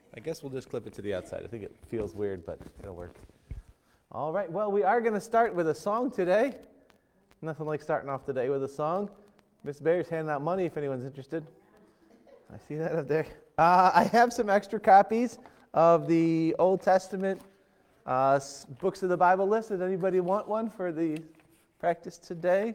I guess we'll just clip it to the outside. I think it feels weird, but it'll work. All right, well, we are going to start with a song today. Nothing like starting off the day with a song. Miss Bear's handing out money if anyone's interested. I see that up there. I have some extra copies of the Old Testament books of the Bible list. Does anybody want one for the practice today?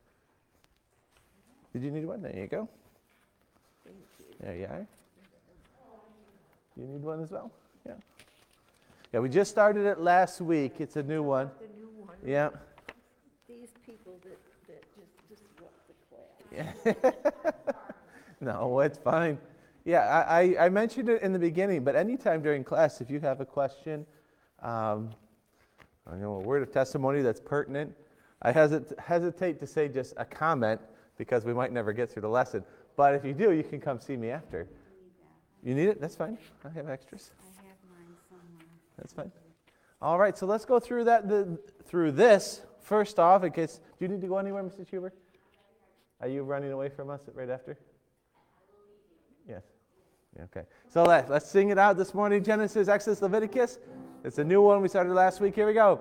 Did you need one? There you go. There you are. You need one as well? Yeah. Yeah, we just started it last week. It's a new one. The new one. Yeah. These people that just disrupt the class. Yeah. No, it's fine. Yeah, I mentioned it in the beginning, but anytime during class, if you have a question, a word of testimony that's pertinent, I hesitate to say just a comment because we might never get through the lesson. But if you do, you can come see me after. You need it? That's fine. I have extras. I have mine somewhere. That's fine. All right, so let's go through through this. First off, in case, do you need to go anywhere, Mr. Huber? Are you running away from us right after? Yes. Okay. So let's sing it out this morning. Genesis, Exodus, Leviticus. It's a new one we started last week. Here we go.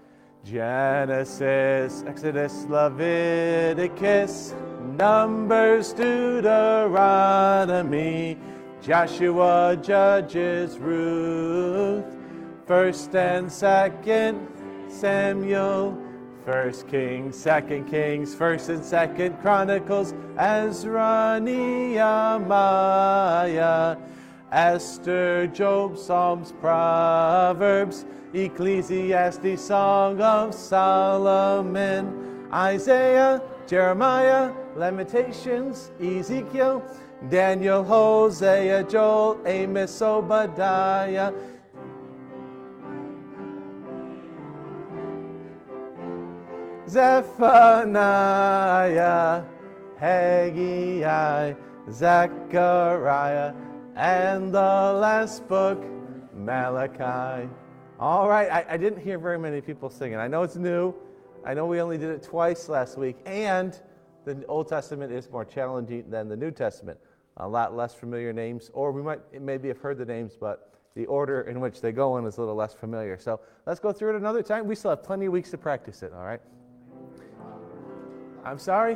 Genesis, Exodus, Leviticus, Numbers, Deuteronomy, Joshua, Judges, Ruth, 1st and 2nd Samuel, 1st Kings, 2nd Kings, 1st and 2nd Chronicles, Ezra, Nehemiah, Esther, Job, Psalms, Proverbs, Ecclesiastes, Song of Solomon, Isaiah, Jeremiah, Lamentations, Ezekiel, Daniel, Hosea, Joel, Amos, Obadiah, Zephaniah, Haggai, Zechariah, and the last book, Malachi. All right, I didn't hear very many people singing. I know it's new. I know we only did it twice last week, and the Old Testament is more challenging than the New Testament. A lot less familiar names, or we might maybe have heard the names, but the order in which they go in is a little less familiar. So let's go through it another time. We still have plenty of weeks to practice it, all right? I'm sorry?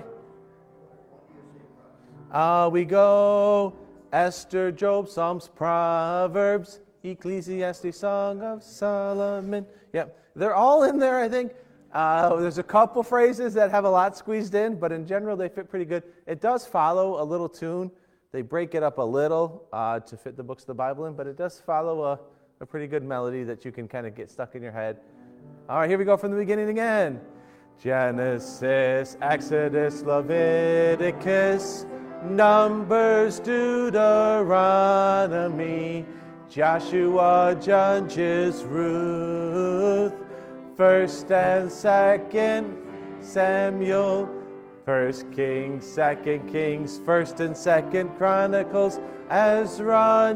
We go Esther, Job, Psalms, Proverbs, Ecclesiastes, Song of Solomon. Yep, they're all in there, I think. There's a couple phrases that have a lot squeezed in, but in general they fit pretty good. It does follow a little tune. They break it up a little to fit the books of the Bible in, but it does follow a pretty good melody that you can kind of get stuck in your head. All right, here we go from the beginning again. Genesis, Exodus, Leviticus, Numbers, Deuteronomy, Joshua, Judges, Ruth, 1st and 2nd Samuel, 1st Kings, 2nd Kings, 1st and 2nd Chronicles, Ezra,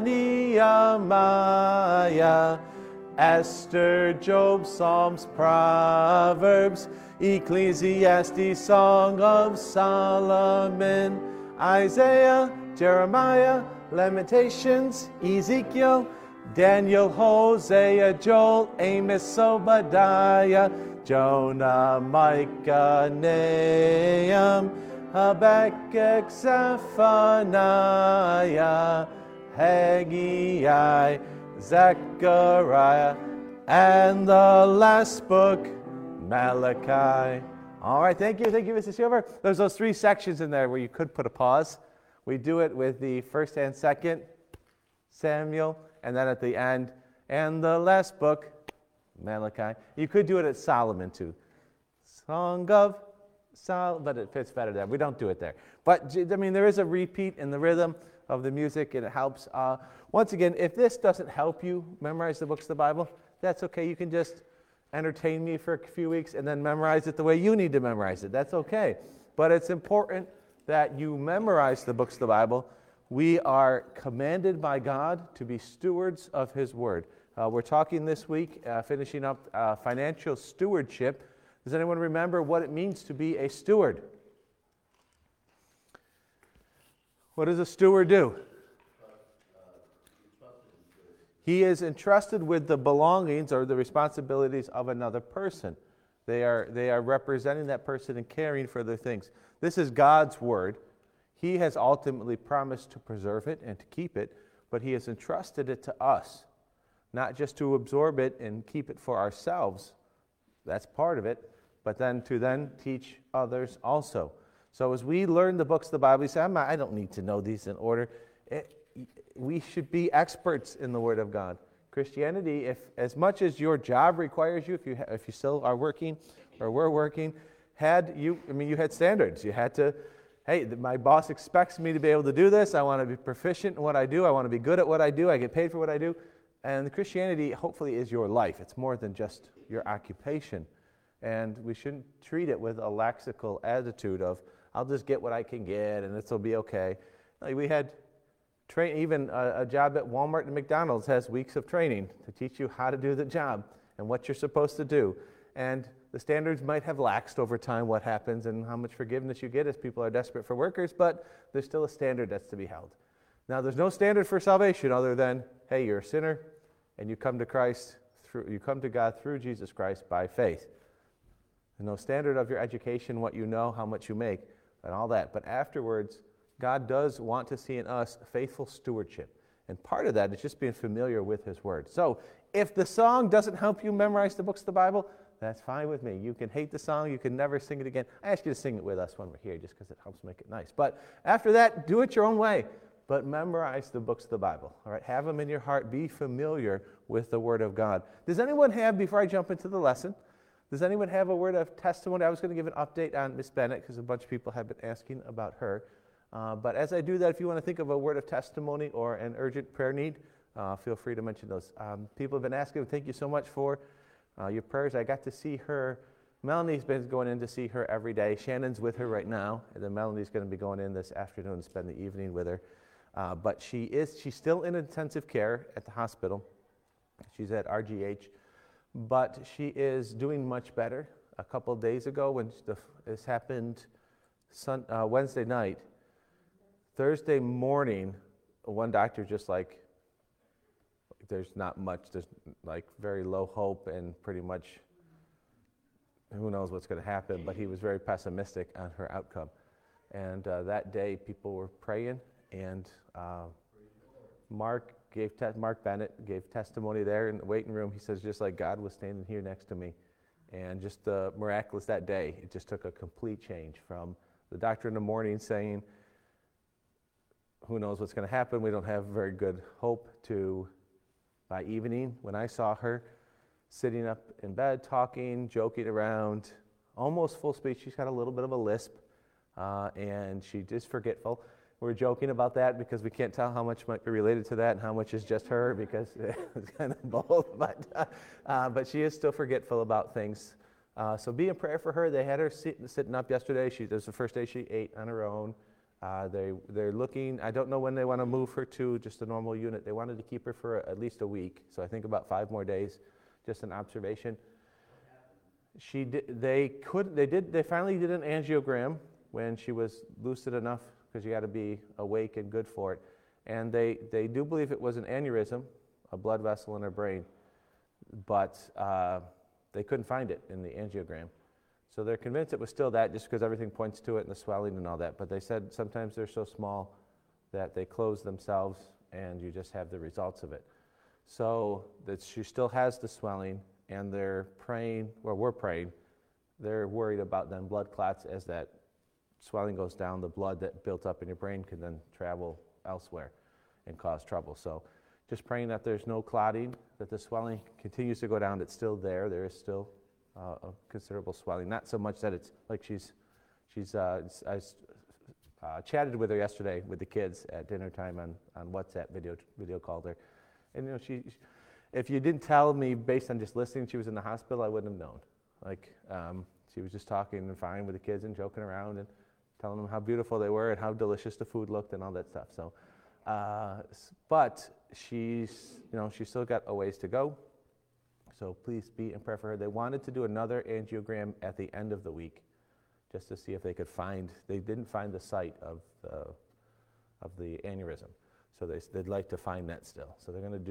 Nehemiah, Esther, Job, Psalms, Proverbs, Ecclesiastes, Song of Solomon, Isaiah, Jeremiah, Lamentations, Ezekiel, Daniel, Hosea, Joel, Amos, Obadiah, Jonah, Micah, Nahum, Habakkuk, Zephaniah, Haggai, Zechariah, and the last book, Malachi. All right, thank you, Mr. Silver. There's those 3 sections in there where you could put a pause. We do it with the 1st and 2nd Samuel, and then at the end, and the last book, Malachi. You could do it at Solomon too. Song of Solomon, but it fits better there. We don't do it there. But, I mean, there is a repeat in the rhythm of the music, and it helps. Once again, if this doesn't help you memorize the books of the Bible, that's okay. You can just entertain me for a few weeks and then memorize it the way you need to memorize it. That's okay. But it's important that you memorize the books of the Bible. We are commanded by God to be stewards of His Word. We're talking this week, finishing up financial stewardship. Does anyone remember what it means to be a steward? What does a steward do? He is entrusted with the belongings or the responsibilities of another person. They are representing that person and caring for their things. This is God's word. He has ultimately promised to preserve it and to keep it, but he has entrusted it to us, not just to absorb it and keep it for ourselves. That's part of it, but then to teach others also. So as we learn the books of the Bible, we say, I don't need to know these in order. We should be experts in the Word of God. Christianity, if as much as your job requires you, if you still are working or were working, you had standards. You had to, hey, my boss expects me to be able to do this. I want to be proficient in what I do. I want to be good at what I do. I get paid for what I do. And Christianity, hopefully, is your life. It's more than just your occupation. And we shouldn't treat it with a laxical attitude of, I'll just get what I can get and it'll be okay. Like we had even a job at Walmart and McDonald's has weeks of training to teach you how to do the job and what you're supposed to do. And the standards might have laxed over time, what happens and how much forgiveness you get as people are desperate for workers, but there's still a standard that's to be held. Now, there's no standard for salvation other than, hey, you're a sinner and you come to Christ, you come to God through Jesus Christ by faith. There's no standard of your education, what you know, how much you make, and all that. But afterwards, God does want to see in us faithful stewardship. And part of that is just being familiar with his word. So if the song doesn't help you memorize the books of the Bible, that's fine with me. You can hate the song. You can never sing it again. I ask you to sing it with us when we're here just because it helps make it nice. But after that, do it your own way. But memorize the books of the Bible. All right, have them in your heart. Be familiar with the word of God. Does anyone have, before I jump into the lesson, does anyone have a word of testimony? I was going to give an update on Miss Bennett because a bunch of people have been asking about her. But as I do that, if you want to think of a word of testimony or an urgent prayer need, feel free to mention those. People have been asking, thank you so much for your prayers. I got to see her. Melanie's been going in to see her every day. Shannon's with her right now, and then Melanie's going to be going in this afternoon to spend the evening with her. But she's still in intensive care at the hospital. She's at RGH. But she is doing much better. A couple of days ago when this happened Wednesday night, Thursday morning, one doctor just there's not much, there's like very low hope and pretty much who knows what's going to happen, but he was very pessimistic on her outcome. And that day people were praying and Mark Bennett gave testimony there in the waiting room. He says, just like God was standing here next to me. And just miraculous that day, it just took a complete change from the doctor in the morning saying, who knows what's going to happen, we don't have very good hope, to by evening when I saw her sitting up in bed, talking, joking around, almost full speech. She's got a little bit of a lisp, and she's just forgetful. We're joking about that because we can't tell how much might be related to that and how much is just her because it's kind of both. But she is still forgetful about things. So be in prayer for her. They had her sitting up yesterday. This was the first day she ate on her own. They're looking. I don't know when they want to move her to just a normal unit. They wanted to keep her for at least a week. So I think about 5 more days. Just an observation. They finally did an angiogram when she was lucid enough, because you got to be awake and good for it. And they do believe it was an aneurysm, a blood vessel in her brain, but they couldn't find it in the angiogram. So they're convinced it was still that just because everything points to it and the swelling and all that. But they said sometimes they're so small that they close themselves and you just have the results of it. So that she still has the swelling, and they're praying, well, we're praying, they're worried about then blood clots. As that swelling goes down, the blood that built up in your brain can then travel elsewhere and cause trouble. So just praying that there's no clotting, that the swelling continues to go down. It's still there. There is still a considerable swelling. Not so much that it's like I chatted with her yesterday with the kids at dinner time on WhatsApp, video called her. And if you didn't tell me based on just listening she was in the hospital, I wouldn't have known. She was just talking and fine with the kids and joking around and telling them how beautiful they were and how delicious the food looked and all that stuff. So, but she's still got a ways to go. So please be in prayer for her. They wanted to do another angiogram at the end of the week, just to see if they could find. They didn't find the site of the aneurysm, so they'd like to find that still. So they're going to do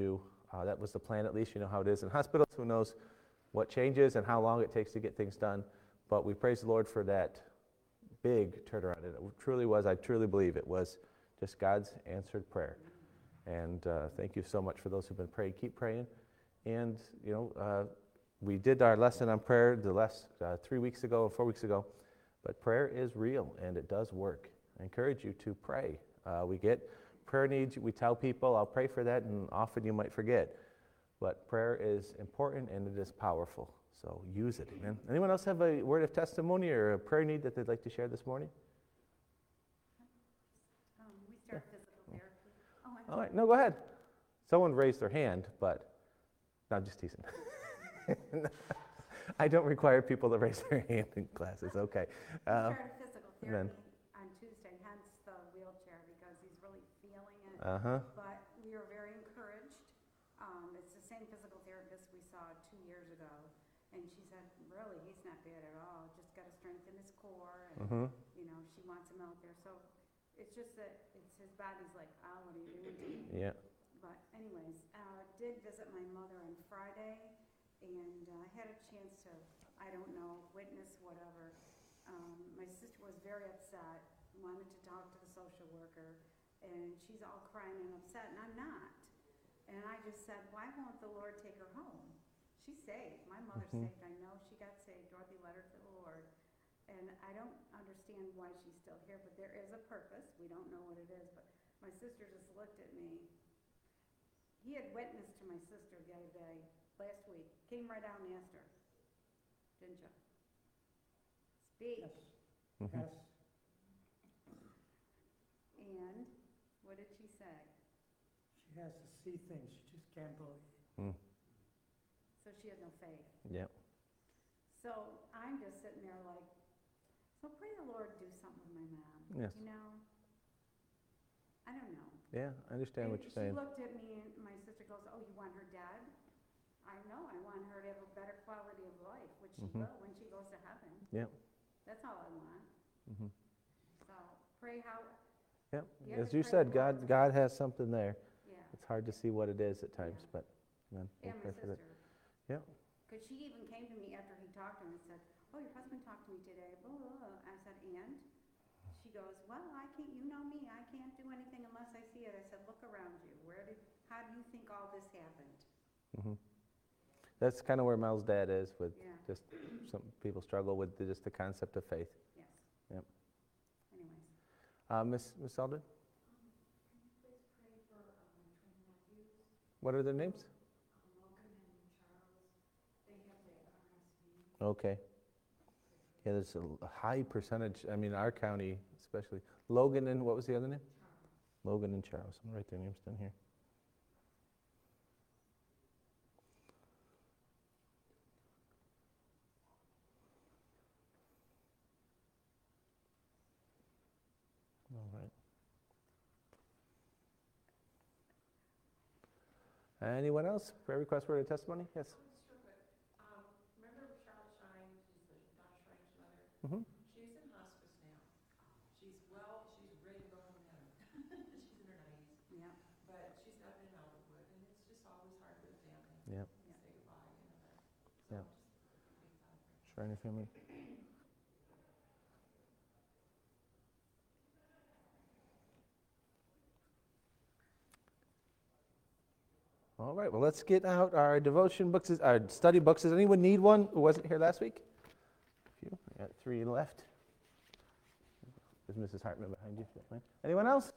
That was the plan, at least. You know how it is in hospitals. Who knows what changes and how long it takes to get things done. But we praise the Lord for that big turnaround. It truly was, I truly believe it was just God's answered prayer. And thank you so much for those who've been praying. Keep praying. And, we did our lesson on prayer the last 3 weeks ago or 4 weeks ago. But prayer is real, and it does work. I encourage you to pray. We get prayer needs. We tell people, I'll pray for that, and often you might forget. But prayer is important, and it is powerful. So use it. Amen. Anyone else have a word of testimony or a prayer need that they'd like to share this morning? We start physical therapy. All right. No, go ahead. Someone raised their hand, but no, I'm just teasing. I don't require people to raise their hand in classes. Okay. We started physical then- therapy on Tuesday, hence the wheelchair, because he's really feeling it. Uh-huh. But we are very encouraged. It's the same physical therapist we saw 2 years ago. And she said, really, he's not bad at all. Just got to strengthen his core. And, Mm-hmm. she wants him out there. So it's just that his body's like, oh, what are you doing? Yeah. But anyways, did visit my mother on Friday, and I had a chance to, I don't know, witness whatever. My sister was very upset, wanted to talk to the social worker, and she's all crying and upset, and I'm not. And I just said, why won't the Lord take her home? She's saved. My mother's Mhm. saved. I know she got saved. Dorothy led her to the Lord. And I don't understand why she's still here, but there is a purpose. We don't know what it is, but my sister just looked at me. He had witnessed to my sister the other day, last week. Came right out and asked her, didn't you? Speak. Yes, Mhm. yes. And what did she say? She has to see things, she just can't believe. Mm. So she had no faith. Yeah. So I'm just sitting there like, so pray the Lord do something with my mom. Yes. I don't know. Yeah, I understand what And you're saying. She looked at me and my sister goes, oh, you want her dead? I know, I want her to have a better quality of life, which she Mhm. will when she goes to heaven. Yeah. That's all I want. Mm-hmm. So pray how, Yeah. You have As to you pray said, the Lord's God has something there. yeah. It's hard to see what it is at times, Yeah. but man, we'll And my pray for that. sister. Yeah. Because she even came to me after he talked to her and said, oh, your husband talked to me today, blah, blah, blah. I said, and? She goes, well, I can't, you know me, I can't do anything unless I see it. I said, look around you. How do you think all this happened? Mm-hmm. That's kind of where Mel's dad is with Yeah. just some people struggle with just the concept of faith. Yes. Yep. Anyways. Miss Selden? What are their names? Okay. Yeah, there's a high percentage, I mean, our county especially. Logan and what was the other name? Logan and Charles. I'm going to write their names down here. All right. Anyone else? Prayer request, word of testimony? Yes. Remember Charlotte Shine, she's the Dr. Shine's mother? Mm-hmm. She's in hospice now. She's ready to go home to heaven. She's in her 90s, Yeah. but she's not been out of wood, and it's just always hard for the family Yep. to say goodbye, that. Yep. Just make time for it. Sure, any family? All right, well, let's get out our devotion books, our study books. Does anyone need one who wasn't here last week? A few. I got 3 left. There's Mrs. Hartman behind you. Anyone else?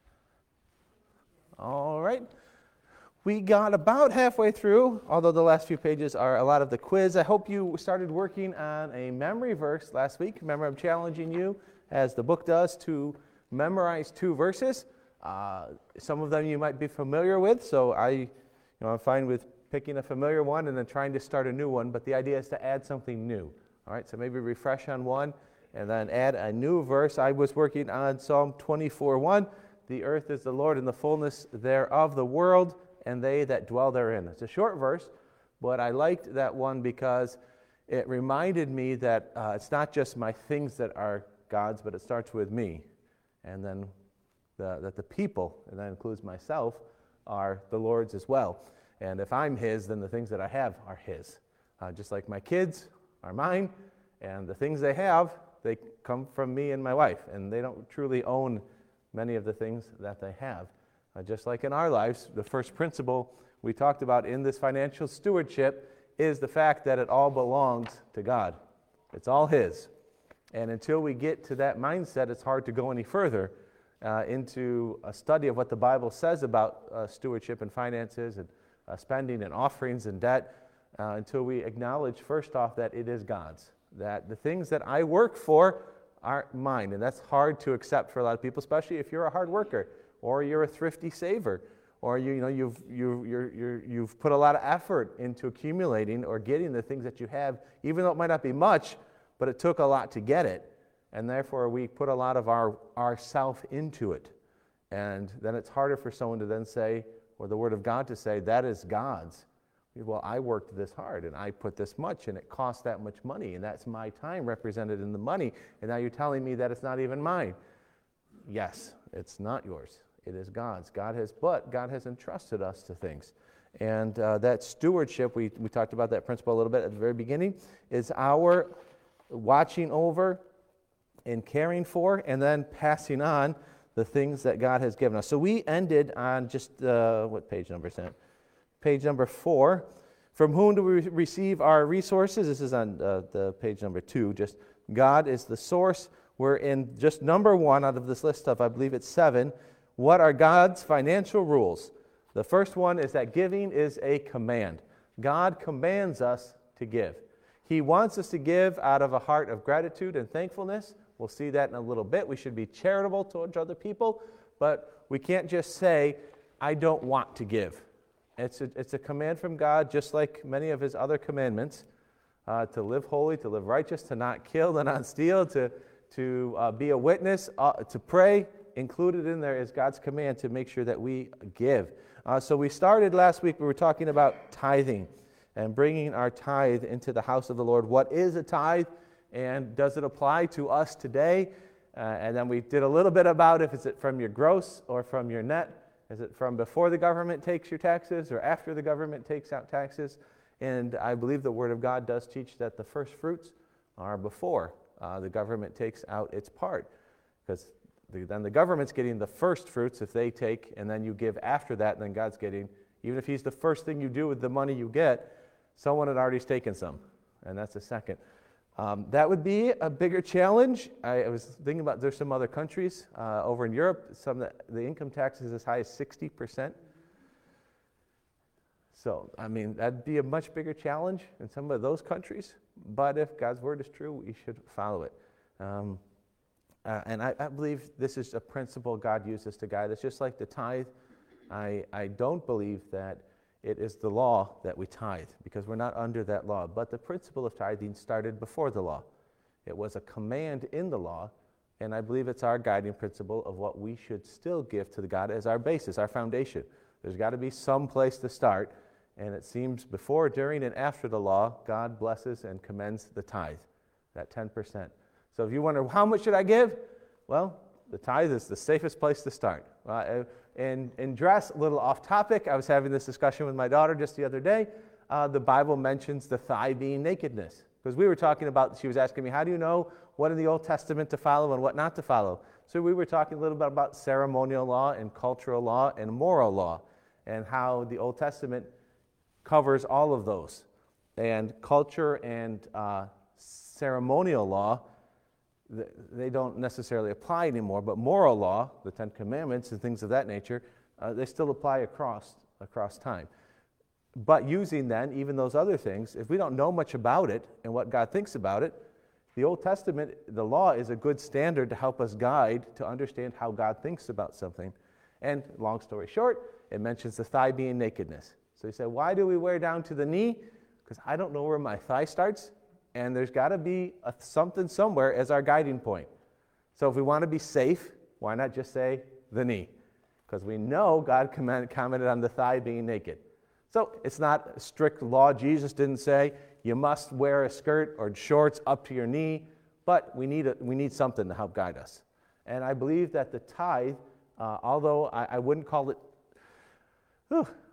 All right. We got about halfway through, although the last few pages are a lot of the quiz. I hope you started working on a memory verse last week. Remember, I'm challenging you, as the book does, to memorize 2 verses. Some of them you might be familiar with, so I'm fine with picking a familiar one and then trying to start a new one, but the idea is to add something new. All right, so maybe refresh on one and then add a new verse. I was working on Psalm 24:1. The earth is the Lord and the fullness thereof, the world, and they that dwell therein. It's a short verse, but I liked that one because it reminded me that it's not just my things that are God's, but it starts with me. And then that the people, and that includes myself, are the Lord's as well. And if I'm his, then the things that I have are his. Just like my kids are mine, and the things they have, they come from me and my wife, and they don't truly own many of the things that they have. Just like in our lives, the first principle we talked about in this financial stewardship is the fact that it all belongs to God. It's all his. And until we get to that mindset, it's hard to go any further into a study of what the Bible says about stewardship and finances and spending and offerings and debt, until we acknowledge first off that it is God's. That the things that I work for aren't mine. And that's hard to accept for a lot of people, especially if you're a hard worker or you're a thrifty saver, or you've put a lot of effort into accumulating or getting the things that you have, even though it might not be much, but it took a lot to get it. And therefore we put a lot of our self into it. And then it's harder for someone to then say, or the Word of God to say, that is God's. Well, I worked this hard and I put this much and it cost that much money and that's my time represented in the money, and now you're telling me that it's not even mine. Yes, it's not yours. It is God's. God has entrusted us to things. And that stewardship, we talked about that principle a little bit at the very beginning, is our watching over and caring for and then passing on the things that God has given us. So we ended on just, what page number is that? Page number 4. From whom do we receive our resources? This is on the page number 2. Just God is the source. We're in just number 1 out of this list of, I believe it's 7. What are God's financial rules? The first one is that giving is a command. God commands us to give. He wants us to give out of a heart of gratitude and thankfulness. We'll see that in a little bit. We should be charitable towards other people, but we can't just say, I don't want to give. It's a command from God, just like many of his other commandments, to live holy, to live righteous, to not kill, to not steal, to be a witness, to pray. Included in there is God's command to make sure that we give. So we started last week, we were talking about tithing and bringing our tithe into the house of the Lord. What is a tithe, and does it apply to us today? And then we did a little bit about if it's from your gross or from your net. Is it from before the government takes your taxes or after the government takes out taxes? And I believe the Word of God does teach that the first fruits are before the government takes out its part. Because then the government's getting the first fruits if they take, and then you give after that, and then God's getting, even if he's the first thing you do with the money you get, someone had already taken some, and that's the second. That would be a bigger challenge. I was thinking about, there's some other countries over in Europe, some that the income tax is as high as 60%. So, I mean, that'd be a much bigger challenge in some of those countries. But if God's word is true, we should follow it. And I believe this is a principle God uses to guide us, just like the tithe. I don't believe that it is the law that we tithe, because we're not under that law. But the principle of tithing started before the law. It was a command in the law, and I believe it's our guiding principle of what we should still give to God as our basis, our foundation. There's got to be some place to start, and it seems before, during, and after the law, God blesses and commends the tithe, that 10%. So if you wonder, how much should I give? Well, the tithe is the safest place to start. And dress, a little off topic, I was having this discussion with my daughter just the other day. The Bible mentions the thigh being nakedness. Because we were talking about, she was asking me, how do you know what in the Old Testament to follow and what not to follow? So we were talking a little bit about ceremonial law and cultural law and moral law, and how the Old Testament covers all of those. And culture and ceremonial law, they don't necessarily apply anymore, but moral law, the Ten Commandments and things of that nature, they still apply across time. But using then even those other things, if we don't know much about it and what God thinks about it, the Old Testament, the law is a good standard to help us guide to understand how God thinks about something. And long story short, it mentions the thigh being nakedness. So you say, why do we wear down to the knee? Because I don't know where my thigh starts. And there's got to be something somewhere as our guiding point. So if we want to be safe, why not just say the knee? Because we know God commented on the thigh being naked. So it's not a strict law. Jesus didn't say you must wear a skirt or shorts up to your knee, but we need something to help guide us. And I believe that the tithe, although I wouldn't call it,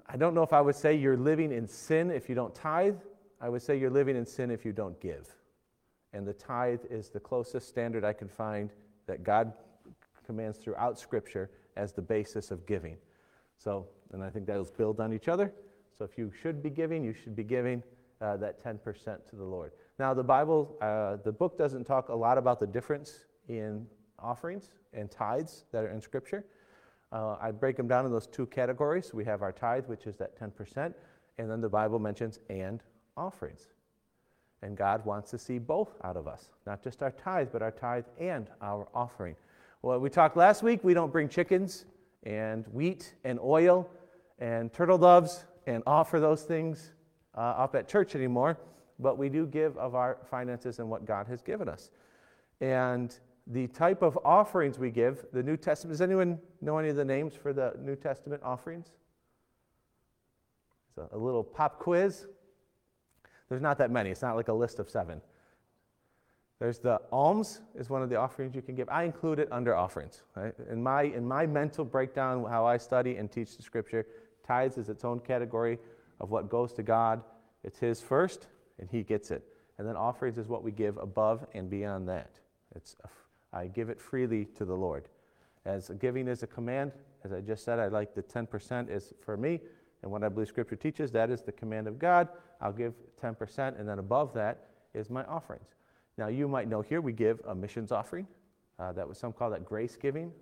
I don't know if I would say you're living in sin if you don't tithe. I would say you're living in sin if you don't give. And the tithe is the closest standard I can find that God commands throughout Scripture as the basis of giving. So, and I think that'll build on each other. So if you should be giving, you should be giving that 10% to the Lord. Now the Bible, the book doesn't talk a lot about the difference in offerings and tithes that are in Scripture. I break them down in those two categories. We have our tithe, which is that 10%, and then the Bible mentions and offerings. And God wants to see both out of us, not just our tithe, but our tithe and our offering. Well, we talked last week, we don't bring chickens and wheat and oil and turtle doves and offer those things up at church anymore, but we do give of our finances and what God has given us. And the type of offerings we give, the New Testament, does anyone know any of the names for the New Testament offerings? It's a little pop quiz. There's not that many. It's not like a list of 7. There's the alms is one of the offerings you can give. I include it under offerings. Right? In my mental breakdown, how I study and teach the Scripture, tithes is its own category of what goes to God. It's His first, and He gets it. And then offerings is what we give above and beyond that. I give it freely to the Lord. As giving is a command, as I just said, I like the 10% is for me, and what I believe Scripture teaches, that is the command of God. I'll give 10%, and then above that is my offerings. Now, you might know here we give a missions offering. That was some call that grace giving.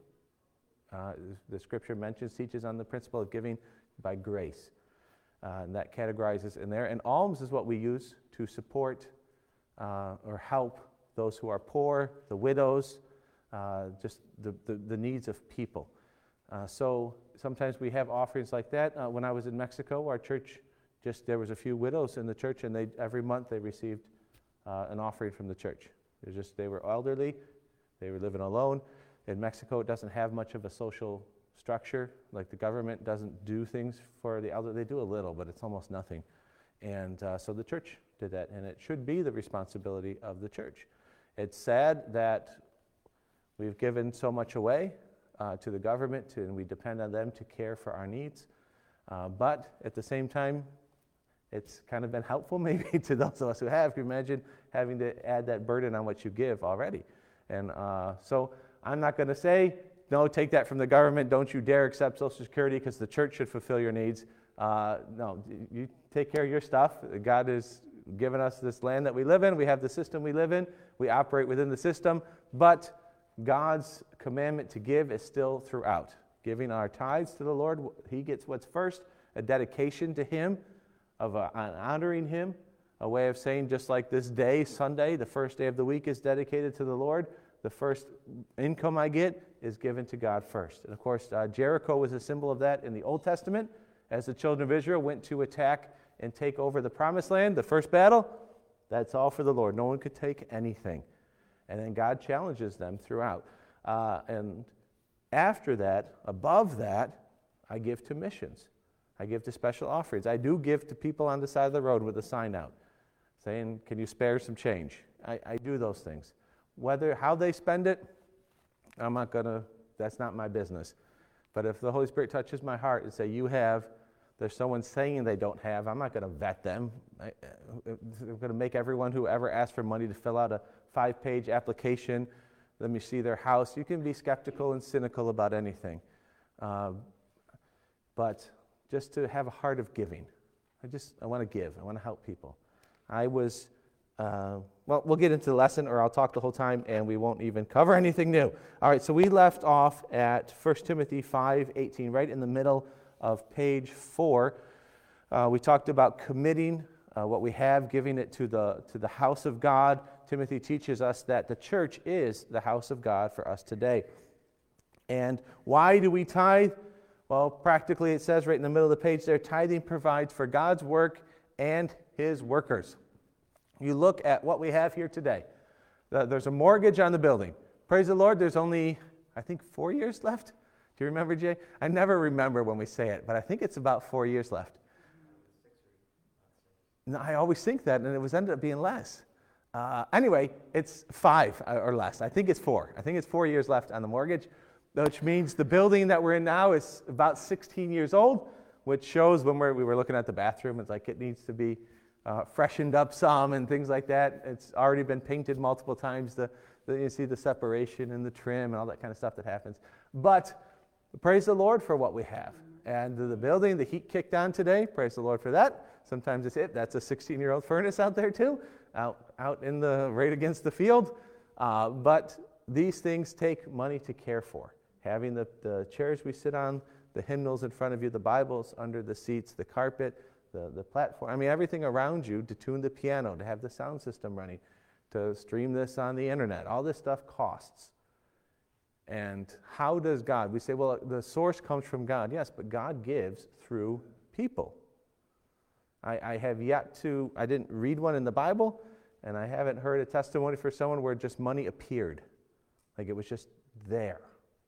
The Scripture teaches on the principle of giving by grace. And that categorizes in there. And alms is what we use to support or help those who are poor, the widows, just the needs of people. So sometimes we have offerings like that. When I was in Mexico, our church, there was a few widows in the church, and every month they received an offering from the church. They were elderly, they were living alone. In Mexico, it doesn't have much of a social structure. Like the government doesn't do things for the elderly. They do a little, but it's almost nothing. And so the church did that, and it should be the responsibility of the church. It's sad that we've given so much away to the government, and we depend on them to care for our needs. But at the same time, it's kind of been helpful maybe to those of us who have. Can you imagine having to add that burden on what you give already? And so I'm not going to say, no, take that from the government. Don't you dare accept Social Security because the church should fulfill your needs. No, you take care of your stuff. God has given us this land that we live in. We have the system we live in. We operate within the system. But God's commandment to give is still throughout. Giving our tithes to the Lord, He gets what's first, a dedication to Him, of honoring Him, a way of saying just like this day, Sunday, the first day of the week is dedicated to the Lord. The first income I get is given to God first. And of course, Jericho was a symbol of that in the Old Testament. As the children of Israel went to attack and take over the Promised Land, the first battle, that's all for the Lord. No one could take anything. And then God challenges them throughout. And after that, above that, I give to missions. I give to special offerings. I do give to people on the side of the road with a sign out saying, can you spare some change? I do those things. How they spend it, that's not my business. But if the Holy Spirit touches my heart and say, there's someone saying they don't have, I'm not going to vet them. I'm going to make everyone who ever asked for money to fill out a 5-page application. Let me see their house. You can be skeptical and cynical about anything. But just to have a heart of giving. I want to give. I want to help people. We'll get into the lesson, or I'll talk the whole time, and we won't even cover anything new. All right, so we left off at 1 Timothy 5:18, right in the middle of page 4. We talked about committing what we have, giving it to the house of God. Timothy teaches us that the church is the house of God for us today. And why do we tithe? Well, practically it says right in the middle of the page there, tithing provides for God's work and His workers. You look at what we have here today. There's a mortgage on the building. Praise the Lord, there's only, I think, 4 years left. Do you remember, Jay? I never remember when we say it, but I think it's about 4 years left. No, I always think that, and it ended up being less. Anyway, it's 5 or less. I think it's 4. I think it's 4 years left on the mortgage, which means the building that we're in now is about 16 years old. which shows when we were looking at the bathroom, it's like it needs to be freshened up some and things like that. It's already been painted multiple times. You see the separation and the trim and all that kind of stuff that happens. But praise the Lord for what we have. And the building, the heat kicked on today. Praise the Lord for that. Sometimes it's that's a 16-year-old furnace out there too, out in the right against the field. But these things take money to care for. Having the chairs we sit on, the hymnals in front of you, the Bibles under the seats, the carpet, the platform. I mean, everything around you, to tune the piano, to have the sound system running, to stream this on the internet. All this stuff costs. And how does God? We say, well, the source comes from God. Yes, but God gives through people. I have yet to, I didn't read one in the Bible, and I haven't heard a testimony for someone where just money appeared. Like it was just there.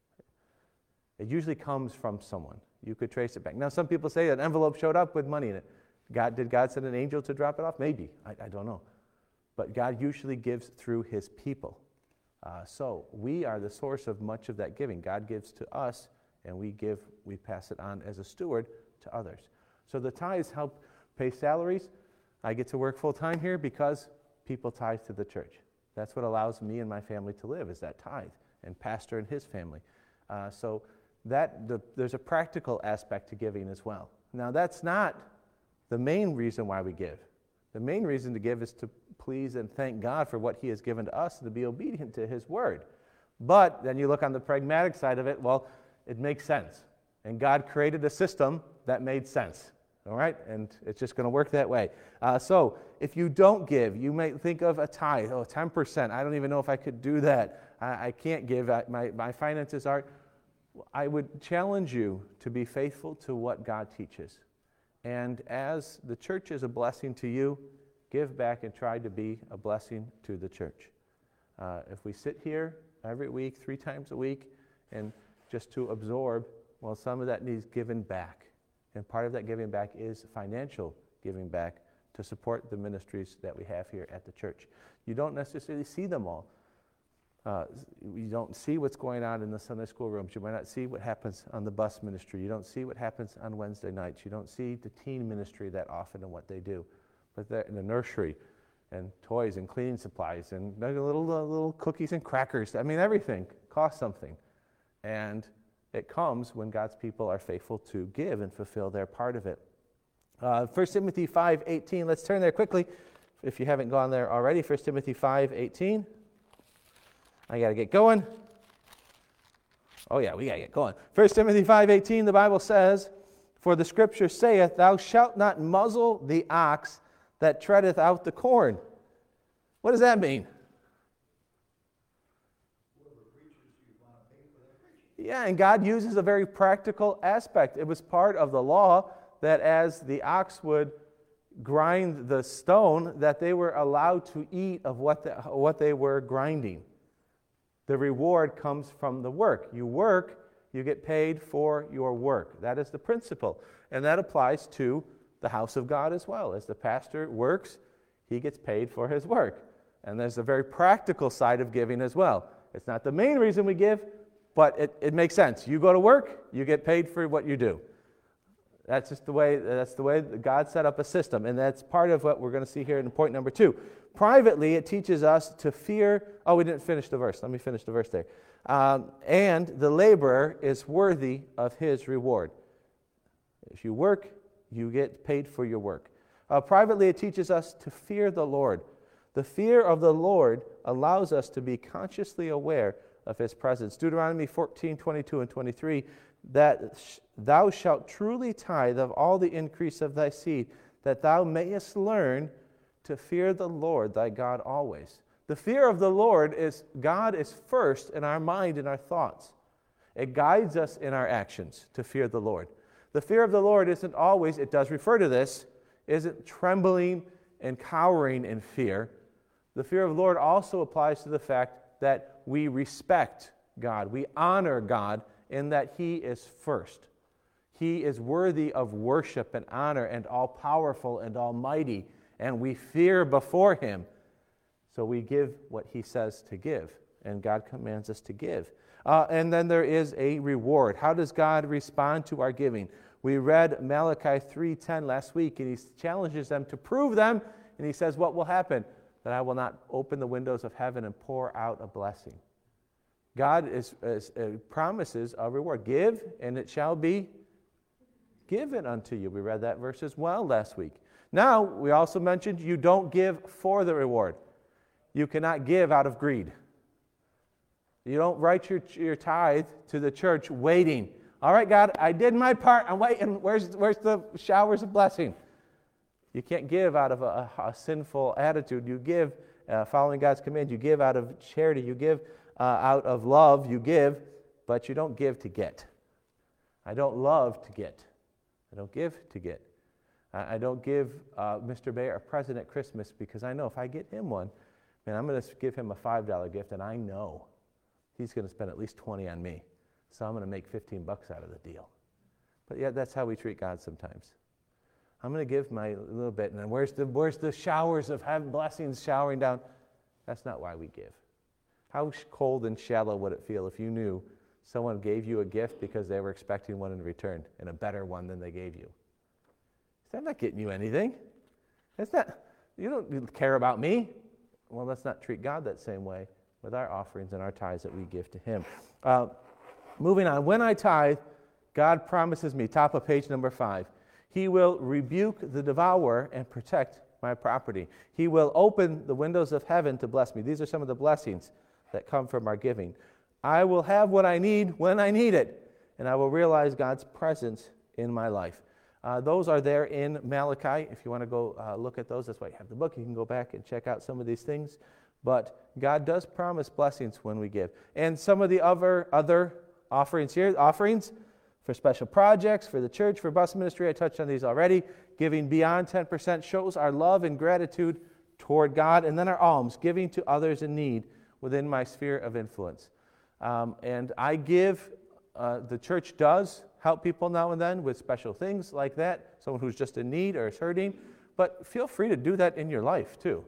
It usually comes from someone. You could trace it back. Now, some people say an envelope showed up with money in it. Did God send an angel to drop it off? Maybe. I don't know. But God usually gives through his people. So we are the source of much of that giving. God gives to us, and we pass it on as a steward to others. So the tithes help pay salaries. I get to work full time here because people tithe to the church. That's what allows me and my family to live, is that tithe, and pastor and his family. So there's a practical aspect to giving as well. Now, that's not the main reason why we give. The main reason to give is to please and thank God for what he has given to us and to be obedient to his word. But then you look on the pragmatic side of it, well, it makes sense. And God created a system that made sense. All right? And it's just going to work that way. So if you don't give, you may think of a tithe, 10%. I don't even know if I could do that. I can't give. My finances aren't. I would challenge you to be faithful to what God teaches. And as the church is a blessing to you, give back and try to be a blessing to the church. If we sit here every week, 3 times a week, and just to absorb, well, some of that needs given back. And part of that giving back is financial giving back to support the ministries that we have here at the church. You don't necessarily see them all. You don't see what's going on in the Sunday school rooms. You might not see what happens on the bus ministry. You don't see what happens on Wednesday nights. You don't see the teen ministry that often and what they do. But they're in the nursery, and toys and cleaning supplies and little cookies and crackers. I mean, everything costs something. And it comes when God's people are faithful to give and fulfill their part of it. 1 Timothy 5:18. Let's turn there quickly if you haven't gone there already. 1 Timothy 5:18. I got to get going. Oh, yeah, we got to get going. 1 Timothy 5:18, the Bible says, "For the Scripture saith, Thou shalt not muzzle the ox that treadeth out the corn." What does that mean? Yeah, and God uses a very practical aspect. It was part of the law that as the ox would grind the stone, that they were allowed to eat of what they were grinding. The reward comes from the work. You work, you get paid for your work. That is the principle. And that applies to the house of God as well. As the pastor works, he gets paid for his work. And there's a very practical side of giving as well. It's not the main reason we give, but it makes sense. You go to work, you get paid for what you do. That's the way God set up a system, and that's part of what we're going to see here in point number 2. Privately, it teaches us to fear. Oh, we didn't finish the verse. Let me finish the verse there. And the laborer is worthy of his reward. If you work, you get paid for your work. Privately, it teaches us to fear the Lord. The fear of the Lord allows us to be consciously aware of his presence. Deuteronomy 14:22 and 23, that thou shalt truly tithe of all the increase of thy seed, that thou mayest learn to fear the Lord thy God always. The fear of the Lord is, God is first in our mind and our thoughts. It guides us in our actions to fear the Lord. The fear of the Lord isn't always, it does refer to this, isn't trembling and cowering in fear. The fear of the Lord also applies to the fact that we respect God. We honor God in that he is first. He is worthy of worship and honor and all-powerful and almighty, and we fear before him. So we give what he says to give, and God commands us to give. And then there is a reward. How does God respond to our giving? We read Malachi 3:10 last week, and he challenges them to prove them, and he says, what will happen? That I will not open the windows of heaven and pour out a blessing. God promises a reward. Give, and it shall be given unto you. We read that verse as well last week. Now, we also mentioned you don't give for the reward. You cannot give out of greed. You don't write your tithe to the church waiting. All right, God, I did my part. I'm waiting. Where's the showers of blessing? You can't give out of a sinful attitude. You give following God's command. You give out of charity. You give out of love. You give, but you don't give to get. I don't love to get. I don't give to get. I don't give Mr. Bayer a present at Christmas because I know if I get him one, man, I'm going to give him a $5 gift, and I know he's going to spend at least $20 on me. So I'm going to make $15 out of the deal. But yeah, that's how we treat God sometimes. I'm going to give my little bit, and then where's the showers of heaven blessings showering down? That's not why we give. How cold and shallow would it feel if you knew someone gave you a gift because they were expecting one in return, and a better one than they gave you? I'm not getting you anything. You don't care about me. Well, let's not treat God that same way with our offerings and our tithes that we give to him. Moving on, when I tithe, God promises me, top of page number 5, he will rebuke the devourer and protect my property. He will open the windows of heaven to bless me. These are some of the blessings that come from our giving. I will have what I need when I need it, and I will realize God's presence in my life. Those are there in Malachi. If you want to go look at those, that's why you have the book. You can go back and check out some of these things. But God does promise blessings when we give. And some of the other offerings here, offerings for special projects, for the church, for bus ministry, I touched on these already. Giving beyond 10% shows our love and gratitude toward God. And then our alms, giving to others in need within my sphere of influence. And I give, the church does help people now and then with special things like that, someone who's just in need or is hurting. But feel free to do that in your life too.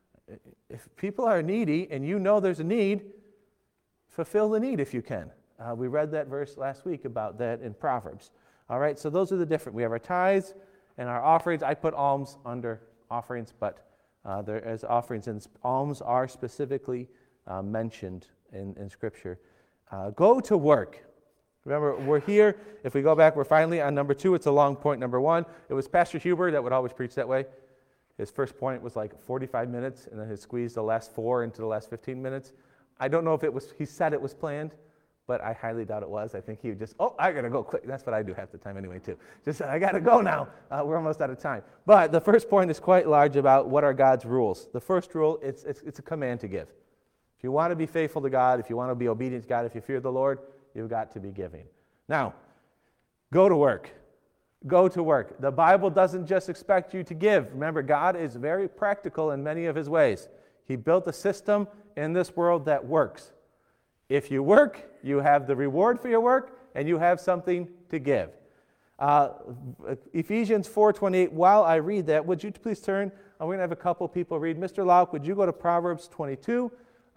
If people are needy and you know there's a need, fulfill the need if you can. We read that verse last week about that in Proverbs. All right, so those are the different. We have our tithes and our offerings. I put alms under offerings, but there is offerings, and alms are specifically mentioned in Scripture. Go to work. Remember, we're here. If we go back, we're finally on number 2. It's a long point, number 1. It was Pastor Huber that would always preach that way. His first point was like 45 minutes, and then he squeezed the last 4 into the last 15 minutes. I don't know if he said it was planned, but I highly doubt it was. I think he would just, I got to go quick. That's what I do half the time anyway, too. Just, I got to go now. We're almost out of time. But the first point is quite large about what are God's rules. The first rule, it's a command to give. If you want to be faithful to God, if you want to be obedient to God, if you fear the Lord, you've got to be giving. Now, go to work. Go to work. The Bible doesn't just expect you to give. Remember, God is very practical in many of his ways. He built a system in this world that works. If you work, you have the reward for your work, and you have something to give. Ephesians 4:28, while I read that, would you please turn? We're going to have a couple people read. Mr. Lauk, would you go to Proverbs 22?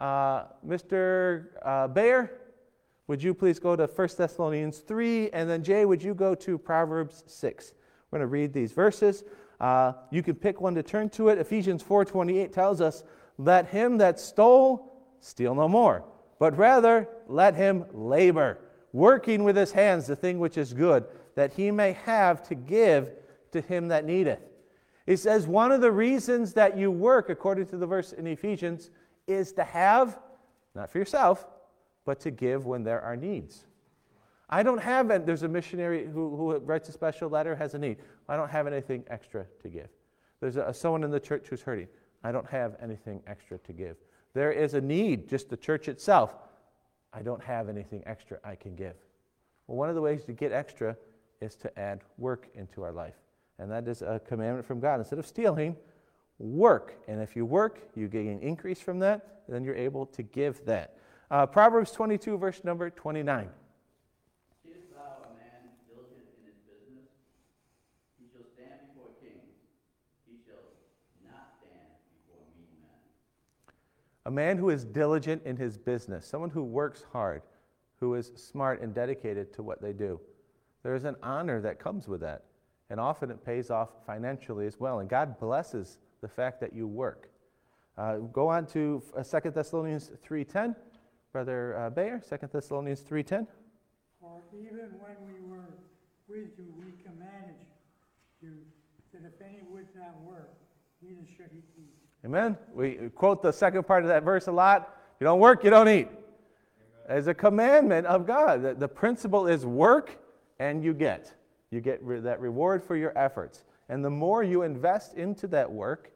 Mr. Bayer, would you please go to 1 Thessalonians 3? And then Jay, would you go to Proverbs 6? We're going to read these verses. You can pick one to turn to it. Ephesians 4:28 tells us, let him that stole steal no more, but rather let him labor, working with his hands the thing which is good, that he may have to give to him that needeth. It says one of the reasons that you work, according to the verse in Ephesians, is to have, not for yourself, but to give when there are needs. I don't have, there's a missionary who writes a special letter, has a need. I don't have anything extra to give. There's someone in the church who's hurting. I don't have anything extra to give. There is a need, just the church itself. I don't have anything extra I can give. Well, one of the ways to get extra is to add work into our life. And that is a commandment from God. Instead of stealing, work. And if you work, you get an increase from that, then you're able to give that. Proverbs 22, verse number 29. Seest thou a man diligent in his business? He shall stand before kings. He shall not stand before mean men. A man who is diligent in his business, someone who works hard, who is smart and dedicated to what they do. There's an honor that comes with that. And often it pays off financially as well. And God blesses the fact that you work. Go on to 2 Thessalonians 3:10. Brother Bayer, 2 Thessalonians 3:10. For even when we were with you, we commanded you that if any would not work, neither should he eat. Amen. We quote the second part of that verse a lot. You don't work, you don't eat. As a commandment of God. The principle is work and you get. You get that reward for your efforts. And the more you invest into that work,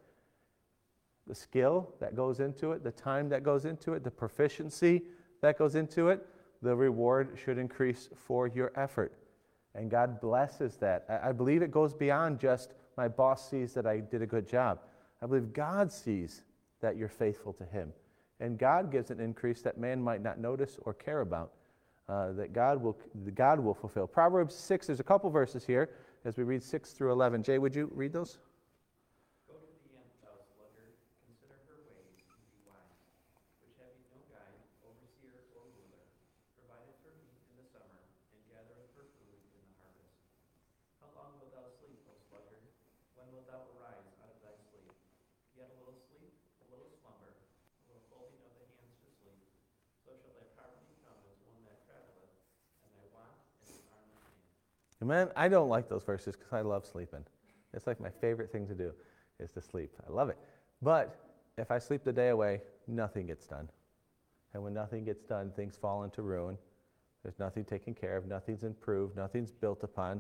the skill that goes into it, the time that goes into it, the proficiency that goes into it, the reward should increase for your effort. And God blesses that. I believe it goes beyond just my boss sees that I did a good job. I believe God sees that you're faithful to Him. And God gives an increase that man might not notice or care about, that God will fulfill. Proverbs 6, there's a couple verses here as we read 6 through 11. Jay, would you read those? Go to the end, thou sluggard, consider her ways, and be wise, which having no guide, overseer, or ruler, provideth for meat in the summer, and gathereth for food in the harvest. How long wilt thou sleep, O sluggard? When wilt thou arise out of thy sleep? Yet a little sleep, a little slumber, a little folding of the hands to sleep. So shall thy poverty come as one that traveleth, and thy want as an armed man. Amen. I don't like those verses because I love sleeping. It's like my favorite thing to do is to sleep. I love it. But if I sleep the day away, nothing gets done. And when nothing gets done, things fall into ruin. There's nothing taken care of, nothing's improved, nothing's built upon.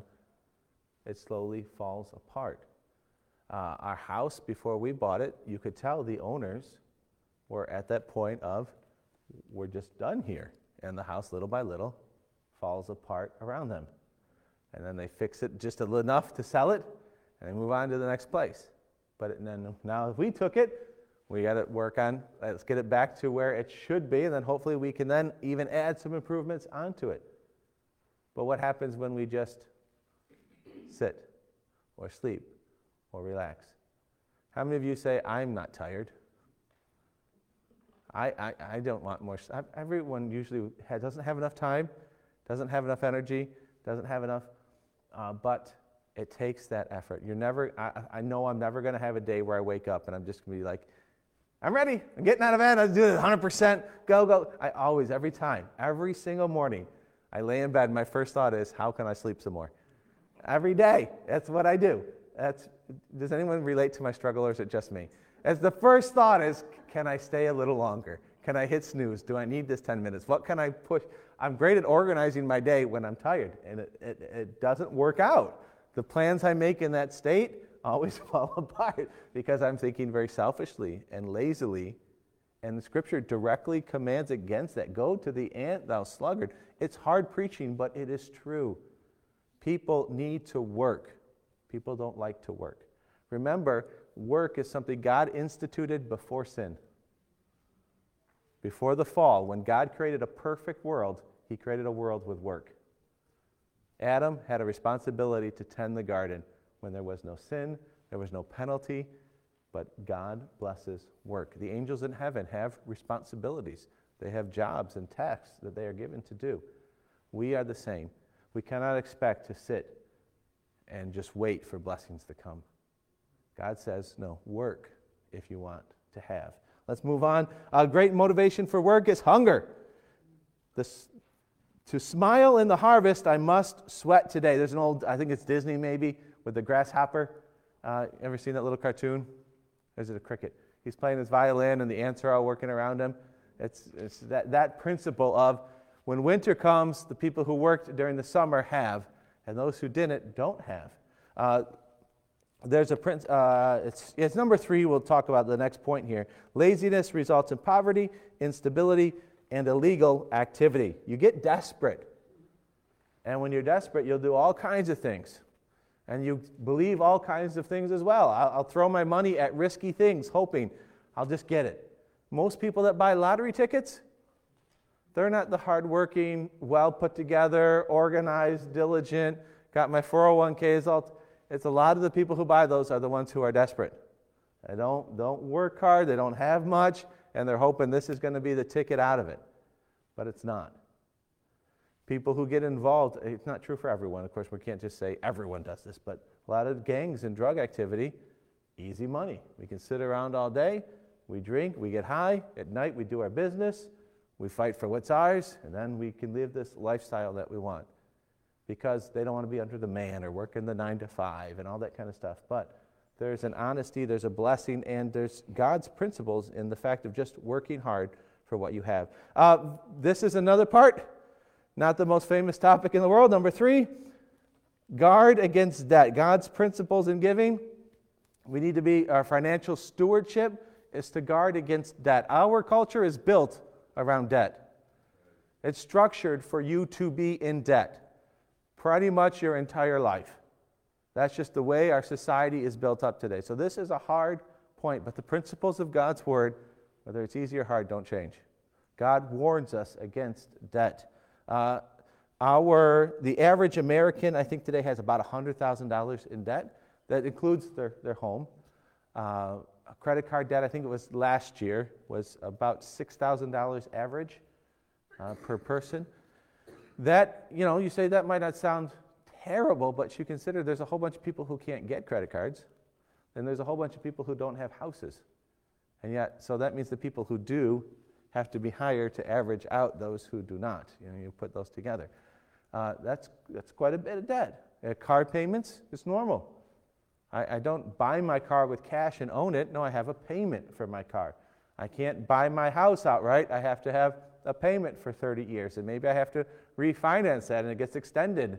It slowly falls apart. Our house, before we bought it, you could tell the owners were at that point of, we're just done here. And the house, little by little, falls apart around them. And then they fix it just enough to sell it, and they move on to the next place. But then now if we took it, we got to work on, let's get it back to where it should be, and then hopefully we can then even add some improvements onto it. But what happens when we just sit or sleep or relax? How many of you say, I'm not tired? I don't want more. Everyone usually doesn't have enough time, doesn't have enough energy, doesn't have enough, but it takes that effort. I know I'm never going to have a day where I wake up and I'm just going to be like, I'm ready, I'm getting out of bed, I'll do it 100%, go. I always, every time, every single morning, I lay in bed, my first thought is, how can I sleep some more? Every day, that's what I do. Does anyone relate to my struggle, or is it just me? As the first thought is, can I stay a little longer? Can I hit snooze? Do I need this 10 minutes? What can I push? I'm great at organizing my day when I'm tired, and it doesn't work out. The plans I make in that state always fall apart because I'm thinking very selfishly and lazily, and the Scripture directly commands against that. Go to the ant, thou sluggard. It's hard preaching, but it is true. People need to work. People don't like to work. Remember, work is something God instituted before sin. Before the fall, when God created a perfect world, He created a world with work. Adam had a responsibility to tend the garden when there was no sin, there was no penalty, but God blesses work. The angels in heaven have responsibilities. They have jobs and tasks that they are given to do. We are the same. We cannot expect to sit and just wait for blessings to come. God says, no, work if you want to have. Let's move on. A great motivation for work is hunger. To smile in the harvest, I must sweat today. There's an old, I think it's Disney maybe, with the grasshopper. Ever seen that little cartoon? Or is it a cricket? He's playing his violin and the ants are all working around him. It's that principle of when winter comes, the people who worked during the summer have, and those who didn't don't have. There's a it's number 3. We'll talk about the next point here. Laziness results in poverty, instability, and illegal activity. You get desperate. And when you're desperate, you'll do all kinds of things. And you believe all kinds of things as well. I'll throw my money at risky things, hoping I'll just get it. Most people that buy lottery tickets, they're not the hardworking, well put together, organized, diligent, got my 401ks. It's a lot of the people who buy those are the ones who are desperate. They don't work hard, they don't have much, and they're hoping this is going to be the ticket out of it. But it's not. People who get involved, it's not true for everyone. Of course, we can't just say everyone does this, but a lot of gangs and drug activity, easy money. We can sit around all day, we drink, we get high. At night, we do our business, we fight for what's ours, and then we can live this lifestyle that we want because they don't want to be under the man or working the 9 to 5 and all that kind of stuff. But there's an honesty, there's a blessing, and there's God's principles in the fact of just working hard for what you have. This is another part, not the most famous topic in the world. Number 3, guard against debt. God's principles in giving. We need to be, our financial stewardship is to guard against debt. Our culture is built around debt. It's structured for you to be in debt pretty much your entire life. That's just the way our society is built up today. So this is a hard point, but the principles of God's Word, whether it's easy or hard, don't change. God warns us against debt. The average American, I think today, has about $100,000 in debt. That includes their home. Credit card debt, I think it was last year, was about $6,000 average per person. That, you say that might not sound terrible, but you consider there's a whole bunch of people who can't get credit cards, and there's a whole bunch of people who don't have houses. And yet, so that means the people who do have to be higher to average out those who do not. You put those together. That's quite a bit of debt. Car payments is normal. I don't buy my car with cash and own it. No, I have a payment for my car. I can't buy my house outright. I have to have a payment for 30 years, and maybe I have to refinance that, and it gets extended.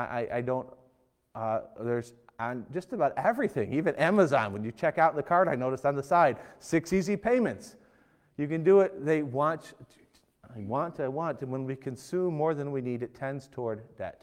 There's on just about everything, even Amazon, when you check out the card, I noticed on the side, 6 easy payments. You can do it. I want, and when we consume more than we need, it tends toward debt.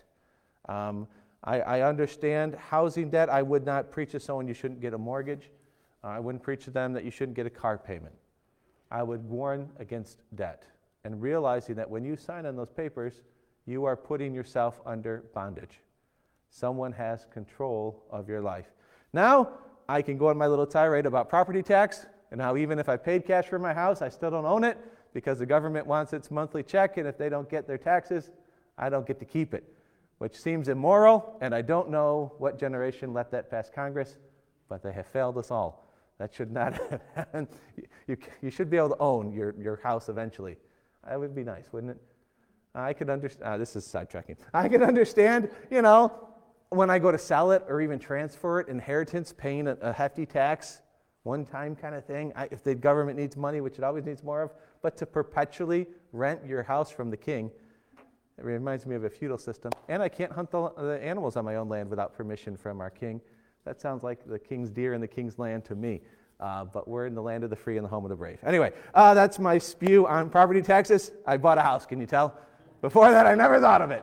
I understand housing debt. I would not preach to someone you shouldn't get a mortgage. I wouldn't preach to them that you shouldn't get a car payment. I would warn against debt and realizing that when you sign on those papers, you are putting yourself under bondage. Someone has control of your life. Now, I can go on my little tirade about property tax and how even if I paid cash for my house, I still don't own it because the government wants its monthly check, and if they don't get their taxes, I don't get to keep it, which seems immoral, and I don't know what generation let that pass Congress, but they have failed us all. That should not have happened. You should be able to own your house eventually. That would be nice, wouldn't it? I could understand, this is sidetracking. I could understand, when I go to sell it or even transfer it, inheritance, paying a hefty tax, one-time kind of thing. If the government needs money, which it always needs more of, but to perpetually rent your house from the king, it reminds me of a feudal system. And I can't hunt the animals on my own land without permission from our king. That sounds like the king's deer in the king's land to me. But we're in the land of the free and the home of the brave. Anyway, that's my spew on property taxes. I bought a house, can you tell? Before that, I never thought of it.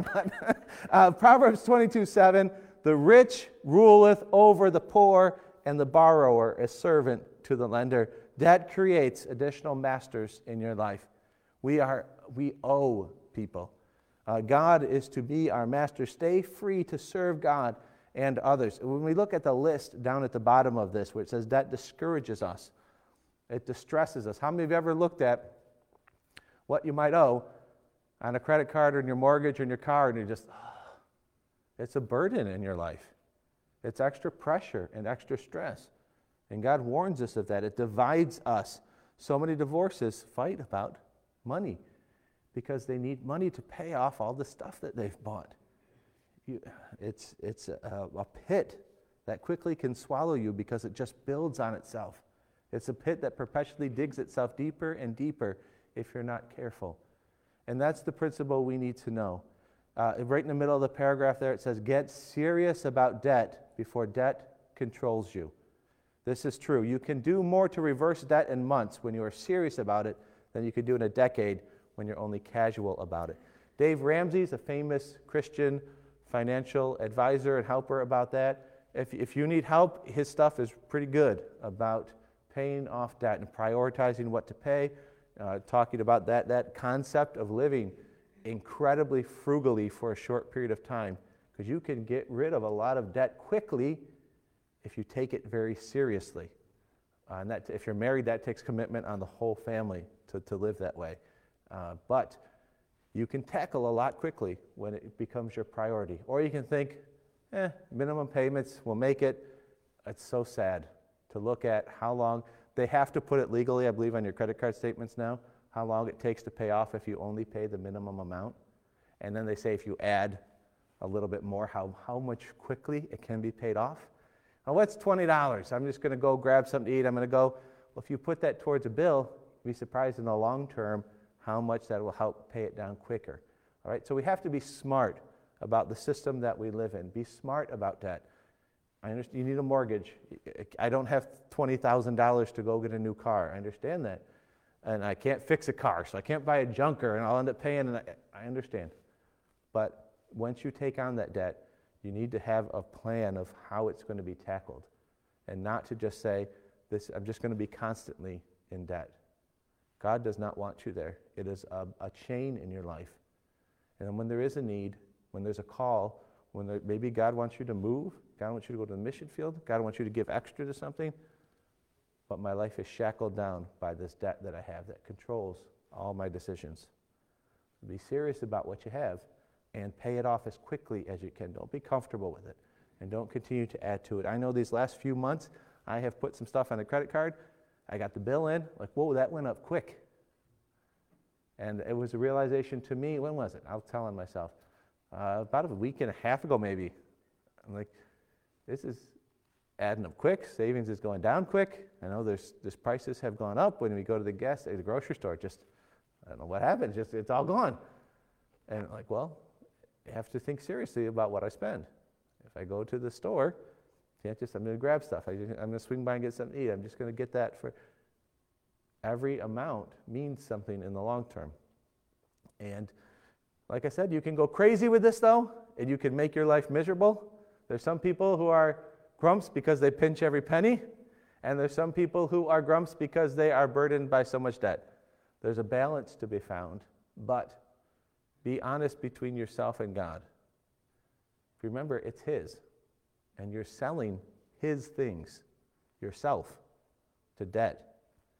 Proverbs 22:7, the rich ruleth over the poor, and the borrower is servant to the lender. That creates additional masters in your life. We owe people. God is to be our master. Stay free to serve God and others. When we look at the list down at the bottom of this, where it says that discourages us, it distresses us. How many of you ever looked at what you might owe on a credit card or in your mortgage or in your car, and you're just, it's a burden in your life. It's extra pressure and extra stress. And God warns us of that. It divides us. So many divorces fight about money because they need money to pay off all the stuff that they've bought. It's a pit that quickly can swallow you because it just builds on itself. It's a pit that perpetually digs itself deeper and deeper if you're not careful. And that's the principle we need to know. Right in the middle of the paragraph there, it says, get serious about debt before debt controls you. This is true. You can do more to reverse debt in months when you are serious about it than you could do in a decade when you're only casual about it. Dave Ramsey is a famous Christian financial advisor and helper about that. If you need help, his stuff is pretty good about paying off debt and prioritizing what to pay, talking about that concept of living incredibly frugally for a short period of time, because you can get rid of a lot of debt quickly if you take it very seriously. And that, if you're married, that takes commitment on the whole family to live that way. But You can tackle a lot quickly when it becomes your priority. Or you can think, minimum payments will make it. It's so sad to look at how long. They have to put it legally, I believe, on your credit card statements now, how long it takes to pay off if you only pay the minimum amount. And then they say if you add a little bit more, how much quickly it can be paid off. Now, what's $20? I'm just going to go grab something to eat. I'm going to go. Well, if you put that towards a bill, you'll be surprised in the long term how much that will help pay it down quicker. All right, so we have to be smart about the system that we live in. Be smart about that. I understand you need a mortgage. I don't have $20,000 to go get a new car. I understand that. And I can't fix a car, so I can't buy a junker, and I'll end up paying. And I understand. But once you take on that debt, you need to have a plan of how it's going to be tackled, and not to just say, I'm just going to be constantly in debt. God does not want you there. It is a chain in your life. And when there is a need, when there's a call, maybe God wants you to move, God wants you to go to the mission field, God wants you to give extra to something, but my life is shackled down by this debt that I have that controls all my decisions. Be serious about what you have and pay it off as quickly as you can. Don't be comfortable with it, and don't continue to add to it. I know these last few months, I have put some stuff on a credit card. I got the bill in, like, whoa, that went up quick. And it was a realization to me, when was it? I was telling myself, about a week and a half ago maybe. I'm like, this is adding up quick. Savings is going down quick. I know there's prices have gone up when we go to the grocery store. Just, I don't know what happened. Just, it's all gone. And like, well, I have to think seriously about what I spend. If I go to the store, I'm going to grab stuff. I'm going to swing by and get something to eat. I'm just going to get that. For every amount means something in the long term. And like I said, you can go crazy with this, though, and you can make your life miserable. There's some people who are grumps because they pinch every penny, and there's some people who are grumps because they are burdened by so much debt. There's a balance to be found, but be honest between yourself and God. Remember, it's His, and you're selling His things, yourself, to debt,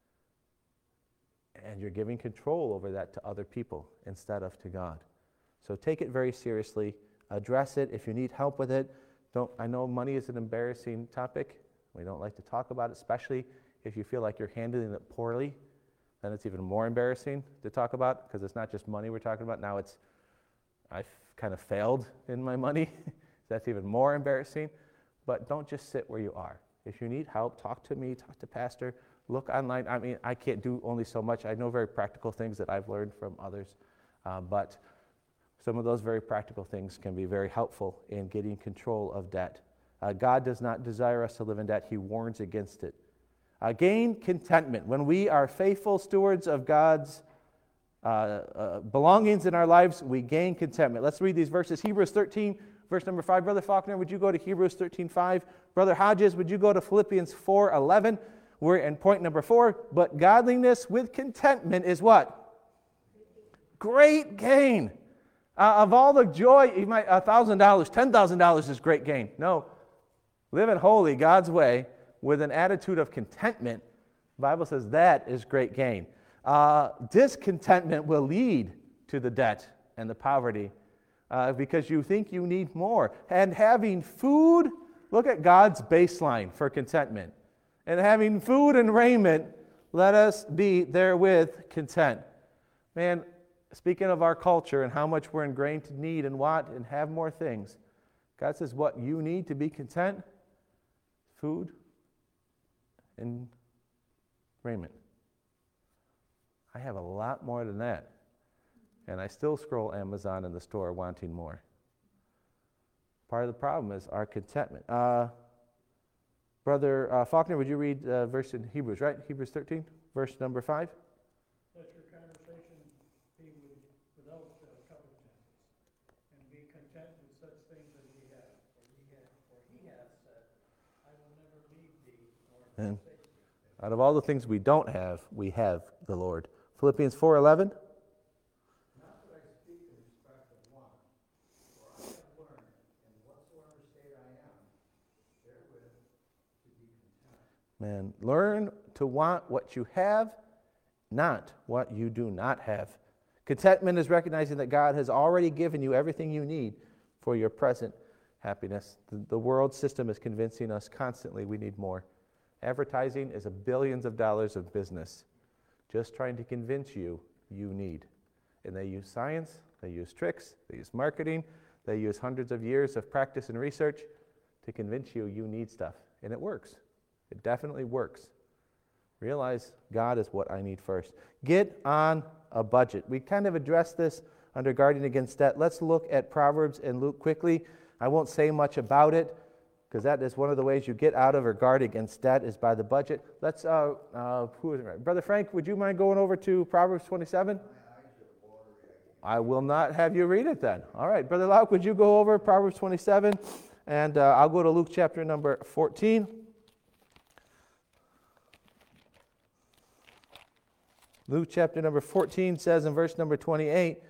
and you're giving control over that to other people instead of to God. So take it very seriously. Address it. If you need help with it, I know money is an embarrassing topic. We don't like to talk about it, especially if you feel like you're handling it poorly. Then it's even more embarrassing to talk about, because it's not just money we're talking about. Now I've kind of failed in my money. That's even more embarrassing. But don't just sit where you are. If you need help, talk to me, talk to Pastor, look online. I mean, I can't do only so much. I know very practical things that I've learned from others, but some of those very practical things can be very helpful in getting control of debt. God does not desire us to live in debt. He warns against it. Gain contentment. When we are faithful stewards of God's belongings in our lives, we gain contentment. Let's read these verses. Hebrews 13, verse number 5. Brother Faulkner, would you go to Hebrews 13:5? Brother Hodges, would you go to Philippians 4:11? We're in point number 4. But godliness with contentment is what? Great gain. Of all the joy, you might $1,000, $10,000 is great gain. No, living holy God's way with an attitude of contentment, the Bible says that is great gain. Discontentment will lead to the debt and the poverty because you think you need more. And having food, look at God's baseline for contentment. And having food and raiment, let us be therewith content. Man, speaking of our culture and how much we're ingrained to need and want and have more things, God says what you need to be content, food and raiment. I have a lot more than that. And I still scroll Amazon in the store wanting more. Part of the problem is our contentment. Brother Faulkner, would you read verse in Hebrews, right? Hebrews 13, verse number 5. Let your conversation be without covetousness, and be content with such things as ye have. For he hath said, I will never leave thee nor And forsake thee. out of all the things we don't have, we have the Lord. Philippians 4:11. Not that I speak in respect of one, for I have learned, in whatsoever state I am, therewith to be content. Man, learn to want what you have, not what you do not have. Contentment is recognizing that God has already given you everything you need for your present happiness. The world system is convincing us constantly we need more. Advertising is billions of dollars of business just trying to convince you need. And they use science, they use tricks, they use marketing, they use hundreds of years of practice and research to convince you need stuff. And it works. It definitely works. Realize God is what I need first. Get on a budget. We kind of addressed this under guarding against debt. Let's look at Proverbs and Luke quickly. I won't say much about it because that is one of the ways you get out of or guard against debt is by the budget. Let's, who is it? Brother Frank, would you mind going over to Proverbs 27? I will not have you read it then. All right, Brother Lauk, would you go over Proverbs 27? And I'll go to Luke chapter number 14. Luke chapter number 14 says in verse number 28,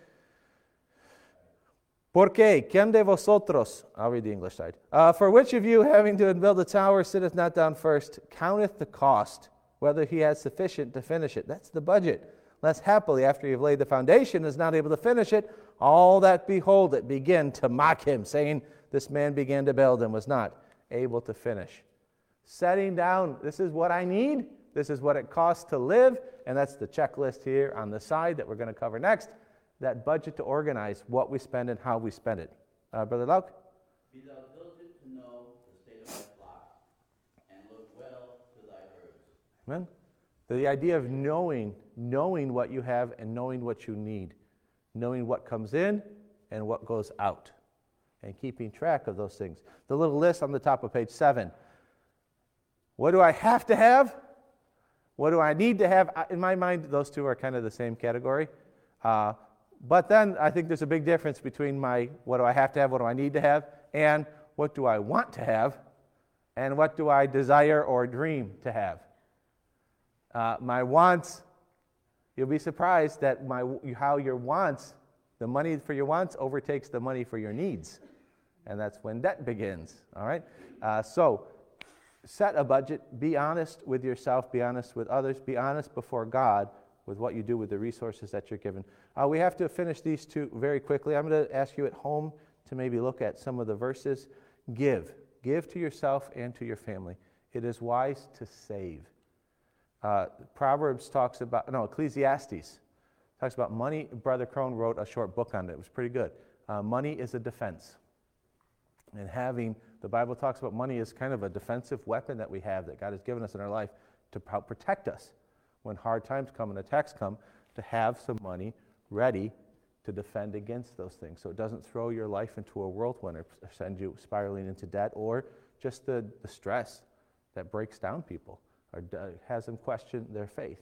Porque, ¿quién de vosotros, I'll read the English side, for which of you, having to build a tower, sitteth not down first, counteth the cost, whether he has sufficient to finish it. That's the budget. Lest happily, after you've laid the foundation, is not able to finish it, all that behold it begin to mock him, saying, this man began to build and was not able to finish. Setting down, this is what I need, this is what it costs to live, and that's the checklist here on the side that we're going to cover next. That budget to organize what we spend and how we spend it. Brother Lauk? Be thou diligent to know the state of thy flock, and look well to thy herds. Amen? The idea of knowing what you have and knowing what you need. Knowing what comes in and what goes out. And keeping track of those things. The little list on the top of page 7. What do I have to have? What do I need to have? In my mind, those two are kind of the same category. But then I think there's a big difference between what do I have to have, what do I need to have, and what do I want to have, and what do I desire or dream to have. My wants, you'll be surprised that how your wants, the money for your wants overtakes the money for your needs. And that's when debt begins, all right? So set a budget, be honest with yourself, be honest with others, be honest before God with what you do with the resources that you're given. We have to finish these two very quickly. I'm going to ask you at home to maybe look at some of the verses. Give to yourself and to your family. It is wise to save. Ecclesiastes talks about money. Brother Crone wrote a short book on it. It was pretty good. Money is a defense. And the Bible talks about money as kind of a defensive weapon that we have, that God has given us in our life to help protect us when hard times come and attacks come, to have some money ready to defend against those things. So it doesn't throw your life into a whirlwind or send you spiraling into debt, or just the stress that breaks down people or has them question their faith.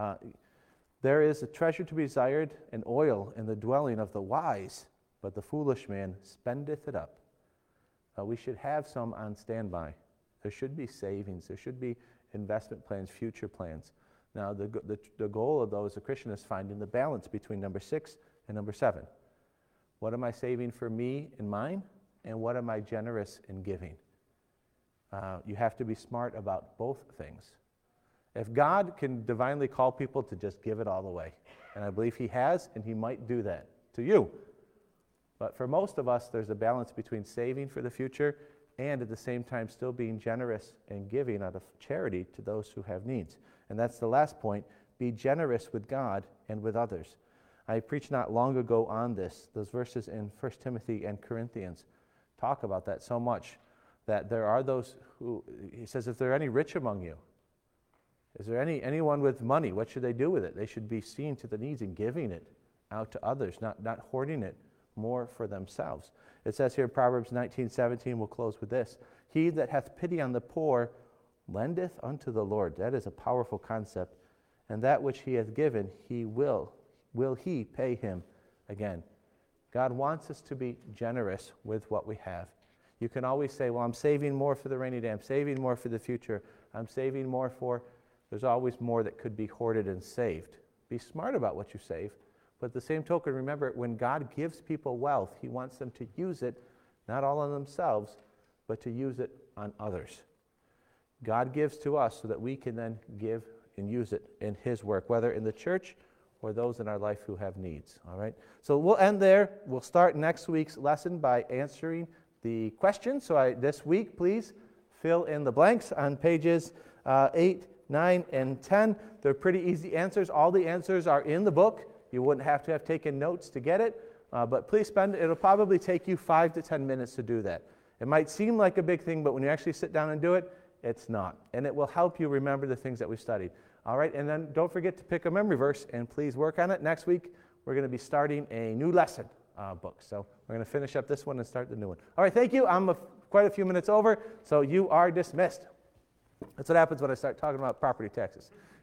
There is a treasure to be desired and oil in the dwelling of the wise, but the foolish man spendeth it up. We should have some on standby. There should be savings. There should be investment plans, future plans. Now, the goal of those, a Christian, is finding the balance between number 6 and number 7. What am I saving for me and mine? And what am I generous in giving? You have to be smart about both things. If God can divinely call people to just give it all away, and I believe He has, and He might do that to you. But for most of us, there's a balance between saving for the future and at the same time still being generous and giving out of charity to those who have needs. And that's the last point. Be generous with God and with others. I preached not long ago on this. Those verses in 1 Timothy and Corinthians talk about that so much, that there are those who, he says, if there are any rich among you, is there anyone with money, what should they do with it? They should be seeing to the needs and giving it out to others, not hoarding it more for themselves. It says here in Proverbs 19:17, we'll close with this. He that hath pity on the poor lendeth unto the Lord. That is a powerful concept. And that which he hath given, he will he pay him again. God wants us to be generous with what we have. You can always say, well, I'm saving more for the rainy day. I'm saving more for the future. I'm saving more for... There's always more that could be hoarded and saved. Be smart about what you save. But at the same token, remember, when God gives people wealth, He wants them to use it, not all on themselves, but to use it on others. God gives to us so that we can then give and use it in His work, whether in the church or those in our life who have needs. All right? So we'll end there. We'll start next week's lesson by answering the questions. So this week, please fill in the blanks on pages 8, 9, and 10. They're pretty easy answers. All the answers are in the book. You wouldn't have to have taken notes to get it. But please it'll probably take you 5 to 10 minutes to do that. It might seem like a big thing, but when you actually sit down and do it, it's not. And it will help you remember the things that we studied. All right, and then don't forget to pick a memory verse, and please work on it. Next week, we're going to be starting a new lesson book. So we're going to finish up this one and start the new one. All right, thank you. I'm quite a few minutes over, so you are dismissed. That's what happens when I start talking about property taxes.